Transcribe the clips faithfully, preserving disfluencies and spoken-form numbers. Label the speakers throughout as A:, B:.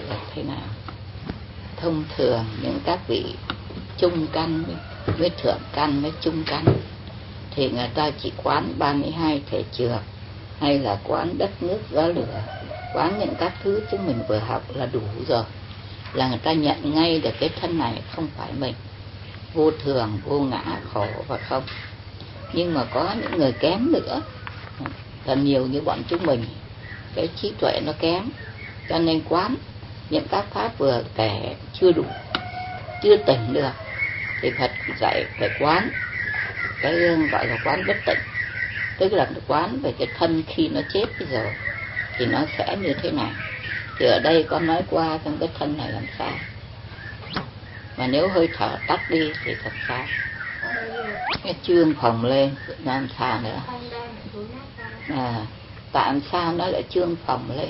A: là thế nào. Thông thường những các vị trung căn với thượng căn với trung căn thì người ta chỉ quán ba mươi hai thể trược, hay là quán đất nước gió lửa, quán những các thứ chúng mình vừa học là đủ rồi, là người ta nhận ngay được cái thân này không phải mình, vô thường, vô ngã, khổ và không. Nhưng mà có những người kém nữa, thật nhiều như bọn chúng mình, cái trí tuệ nó kém, cho nên quán những các pháp vừa kể chưa đủ, chưa tỉnh được, thì Phật dạy phải quán cái gọi là quán bất tỉnh, tức là quán về cái thân khi nó chết bây giờ thì nó sẽ như thế nào. Thì ở đây con nói qua trong cái thân này làm sao, mà nếu hơi thở tắt đi thì thật sao, cái trương phồng lên làm sao nữa, à, tại sao nó lại trương phồng lên.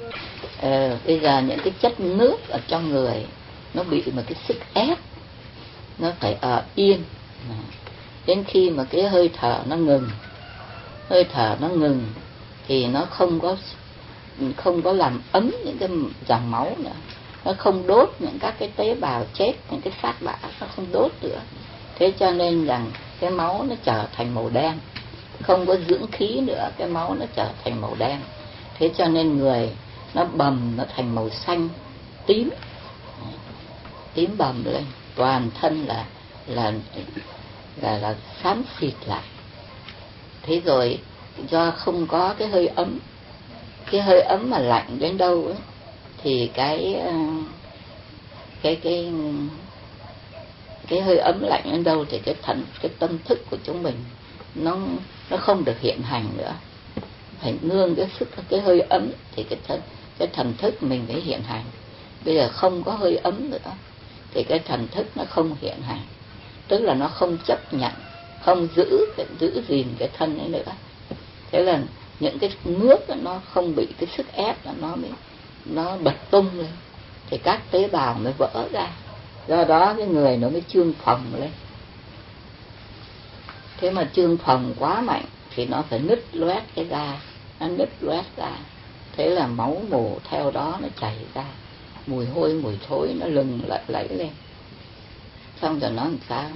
A: ờ, bây giờ những cái chất nước ở trong người nó bị một cái sức ép, nó phải ở yên đến khi mà cái hơi thở nó ngừng, hơi thở nó ngừng thì nó không có không có làm ấm những cái dòng máu nữa, nó không đốt những các cái tế bào chết, những cái xác bã nó không đốt nữa. Thế cho nên rằng cái máu nó trở thành màu đen, không có dưỡng khí nữa, cái máu nó trở thành màu đen. Thế cho nên người nó bầm, nó thành màu xanh tím, tím bầm lên, toàn thân là là là là xám xịt lại. Thế rồi do không có cái hơi ấm, cái hơi ấm mà lạnh đến đâu ấy, thì cái cái cái cái hơi ấm lạnh đến đâu thì cái thần cái tâm thức của chúng mình nó nó không được hiện hành nữa, phải nương cái sức cái hơi ấm thì cái thần cái thần thức mình mới hiện hành. Bây giờ không có hơi ấm nữa thì cái thần thức nó không hiện hành, tức là nó không chấp nhận, không giữ giữ gìn cái thân ấy nữa. Thế là những cái nước nó không bị cái sức ép là nó mới nó bật tung lên, thì các tế bào mới vỡ ra, do đó cái người nó mới trương phồng lên. Thế mà trương phồng quá mạnh thì nó phải nứt loét cái da, nó nứt loét ra, thế là máu mủ theo đó nó chảy ra, mùi hôi mùi thối nó lừng lẫy lẫy lên. Xong rồi nó làm sao?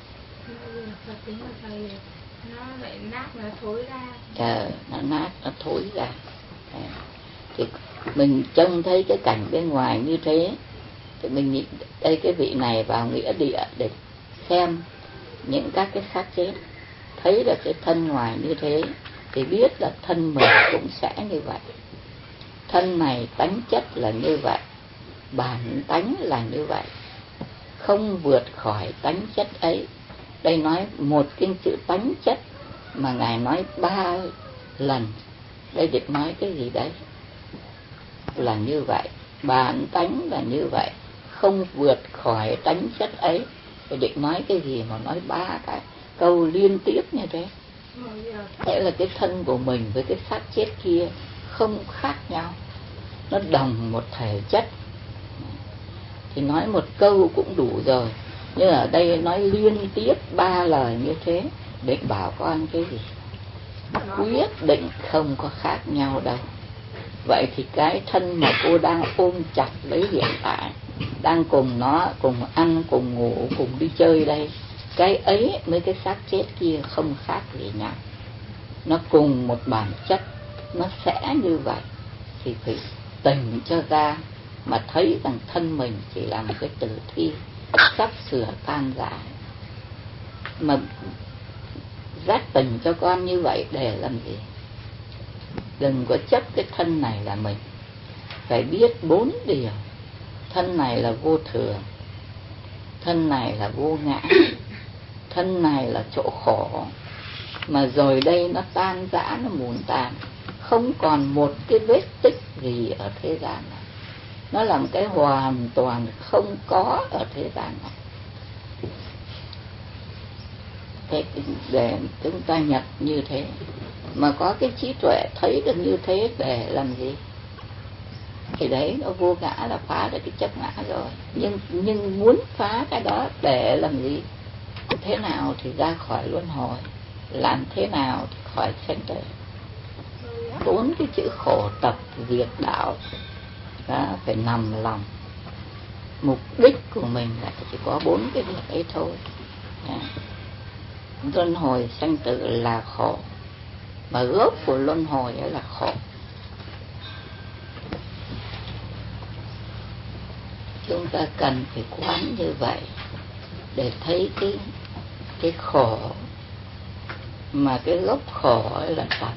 B: Nó lại nát, nó thối ra.
A: Ờ, nó nát, nó thối ra. À, thì mình trông thấy cái cảnh bên ngoài như thế thì mình nghĩ đây cái vị này vào nghĩa địa để xem những các cái xác chết, thấy được cái thân ngoài như thế thì biết là thân mình cũng sẽ như vậy. Thân này tánh chất là như vậy, bản tánh là như vậy, không vượt khỏi tánh chất ấy. Đây nói một cái chữ tánh chất mà Ngài nói ba lần. Đây định nói cái gì đấy? Là như vậy, bản tánh là như vậy, không vượt khỏi tánh chất ấy. Đây định nói cái gì mà nói ba cái câu liên tiếp như thế? Nghĩa là cái thân của mình với cái xác chết kia không khác nhau, nó đồng một thể chất. Thì nói một câu cũng đủ rồi, nhưng ở đây nói liên tiếp ba lời như thế, định bảo con cái gì? Quyết định không có khác nhau đâu. Vậy thì cái thân mà cô đang ôm chặt lấy hiện tại, đang cùng nó, cùng ăn, cùng ngủ, cùng đi chơi đây, cái ấy với cái xác chết kia không khác gì nhau, nó cùng một bản chất, nó sẽ như vậy. Thì phải tỉnh cho ra mà thấy rằng thân mình chỉ là một cái tử thi sắp sửa tan rã. Mà giác tỉnh cho con như vậy để làm gì? Đừng có chấp cái thân này là mình. Phải biết bốn điều. Thân này là vô thường, thân này là vô ngã, thân này là chỗ khổ, mà rồi đây nó tan rã, nó mủn tàn, không còn một cái vết tích gì ở thế gian này. Nó là một cái hoàn toàn không có ở thế gian này. Thế để chúng ta nhập như thế, mà có cái trí tuệ thấy được như thế để làm gì? Thì đấy, nó vô ngã là phá được cái chấp ngã rồi. Nhưng nhưng muốn phá cái đó để làm gì? Thế nào thì ra khỏi luân hồi, làm thế nào thì khỏi sanh tử. Bốn cái chữ khổ tập diệt đạo đó, phải nằm lòng. Mục đích của mình là chỉ có bốn cái việc ấy thôi. Đó. Luân hồi sanh tử là khổ, mà gốc của luân hồi là khổ. Chúng ta cần phải quán như vậy để thấy cái cái khổ, mà cái gốc khổ là tập.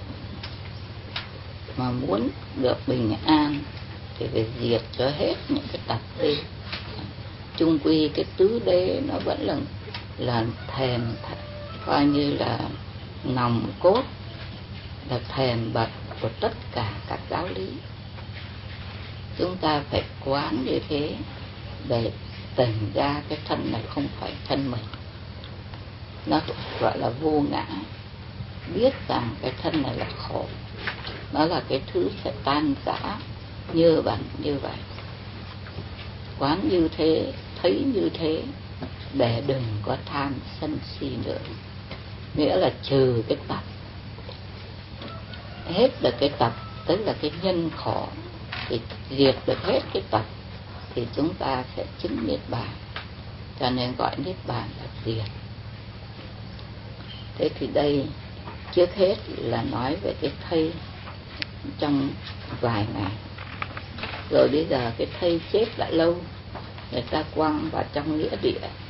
A: Mà muốn được bình an thì phải diệt cho hết những cái tập đi. Chung quy cái tứ đế nó vẫn là là thèm, coi như là nòng cốt, là thèm bậc của tất cả các giáo lý. Chúng ta phải quán như thế để tỉnh ra cái thân này không phải thân mình. Nó gọi là vô ngã. Biết rằng cái thân này là khổ, nó là cái thứ sẽ tan rã như bằng như vậy. Quán như thế, thấy như thế, để đừng có tham sân si nữa. Nghĩa là trừ cái tập, hết được cái tập, tức là cái nhân khổ, thì diệt được hết cái tập thì chúng ta sẽ chứng niết bàn. Cho nên gọi niết bàn là diệt. Thế thì đây trước hết là nói về cái thây trong vài ngày. Rồi bây giờ cái thây chết lại lâu, người ta quăng vào trong nghĩa địa.